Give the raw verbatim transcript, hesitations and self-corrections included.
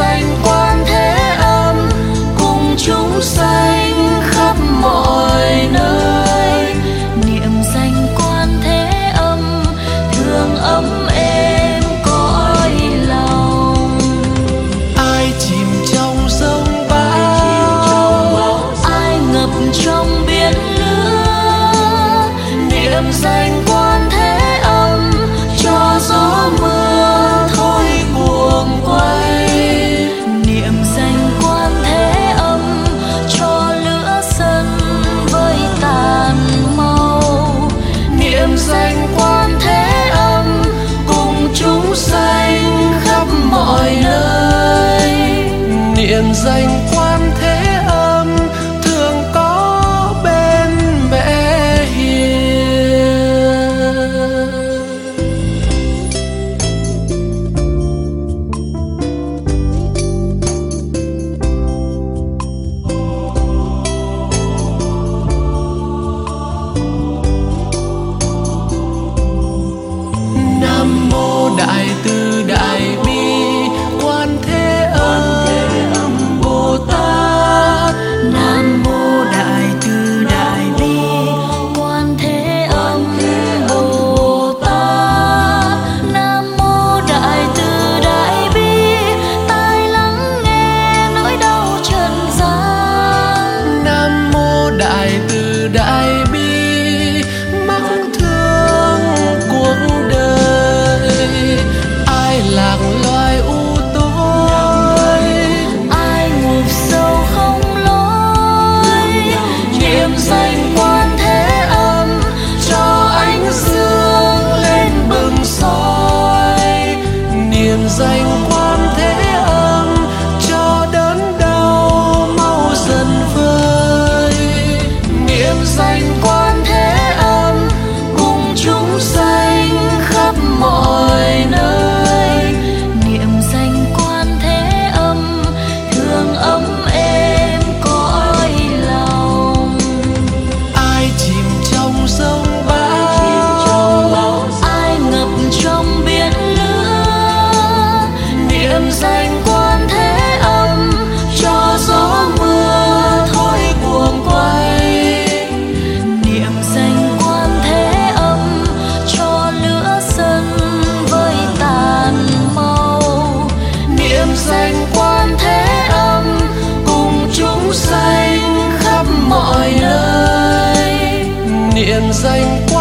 danh Quan Thế Âm cùng chúng sanh khắp mọi nơi. Niệm danh Quan Thế Âm thương ấm êm cõi lòng. Ai chìm trong sông bão, ai ngập trong biển lửa, niệm danh Quan Thế Âm cho gió mưa thôi cuồng quay. Niệm danh Quan Thế Âm cho lửa sân vơi tàn mau. Niệm danh Quan Thế Âm cùng chúng sanh khắp mọi nơi. niệm danh Quan Thế Âm thường có bên mẹ hiền. Nam mô Đại Từ Đại Bi Quan Thế Âm Bồ Tát. Nam mô Đại Từ Đại Bi Quan Thế Âm Bồ Tát. Nam mô Đại Từ Đại Bi tai lắng nghe nỗi đau trần gian. Nam mô Đại Từ Đại Bi mắc thương cuộc đời. Ai lạc loài u tối, Ai ngục sâu không lối. Niệm danh Quan Thế Âm cho ánh dương lên bừng soi. niệm danh Quan Thế Âm cho đớn đau mau dần vơi. Niệm danh Quan Thế Âm cùng chúng sanh khắp mọi nơi. Niệm danh Quan Thế Âm thương ấm êm cõi lòng. Ai chìm trong sông bão, ai ngập trong biển lửa, niệm danh Quan Thế Âm cho gió mưa thôi cuồng quay. Niệm danh Quan Thế Âm cho lửa sân vơi tàn mau. Niệm danh Quan Thế Âm cùng chúng sanh khắp mọi nơi. niệm danh